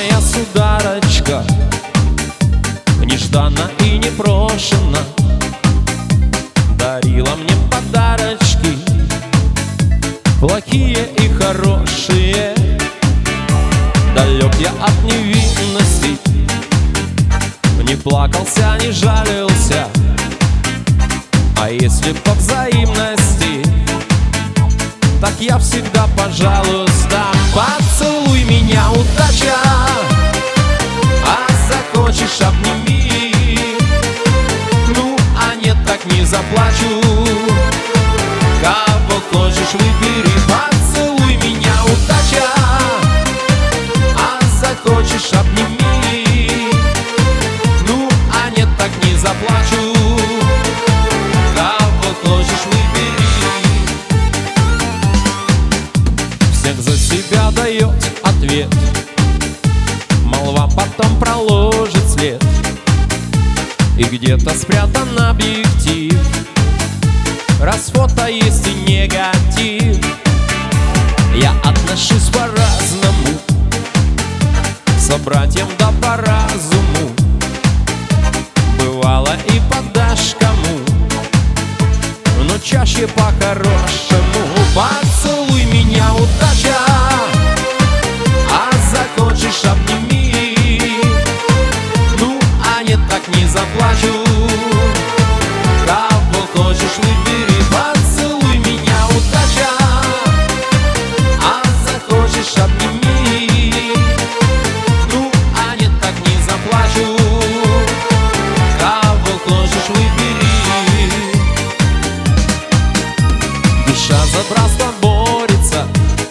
моя сударочка, нежданно и непрошенно дарила мне подарочки, плохие и хорошие. Далек я от невинности, не плакался, не жалился. А если по взаимности, так я всегда, пожалуйста. Поцелуй меня, удача, а захочешь, обними. Ну, а нет, так не заплачу. Кого хочешь, выбери. Поцелуй меня, удача, а захочешь, обними. Ну, а нет, так не заплачу. Кого хочешь, выбери. Всех за себя дает ответ, молва потом проложит след, и где-то спрятан объектив. Раз фото есть и негатив, я отношусь по-разному к собратьям, да по разуму. Бывало и подашь кому, но чаще по-хорошему. Поцелуй меня, удача, а захочешь, обними. Ну, а нет, так не заплачу. Кого хочешь, выбери. Поцелуй меня, удача, а захочешь, обними. Ну, а нет, так не заплачу. Кого хочешь, выбери. Душа за братство борется,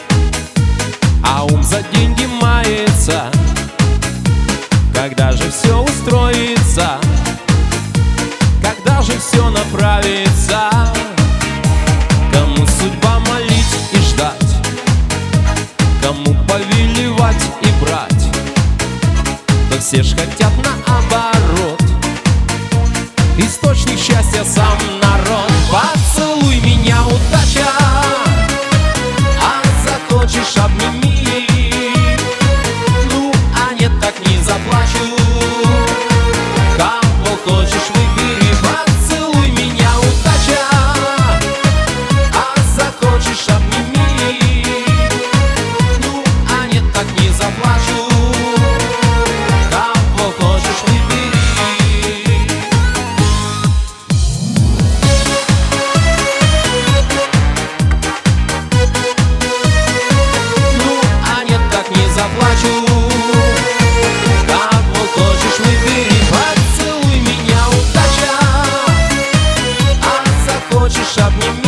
а ум за деньги мается. Когда же все устроится, когда же все направится? Кому судьба молить и ждать, кому повелевать и брать? Да все ж хотят наоборот, источник счастья сам народ. Поцелуй меня, удача, а захочешь, обними. Ну, а нет, так не заплачу. Кого хочешь, выбери. Поцелуй меня, удача, а захочешь, обними. Ну, а нет, так не заплачу. Кого хочешь, выбери. Заплачу. Кого хочешь, выбери. Поцелуй меня, удача, а захочешь, обними.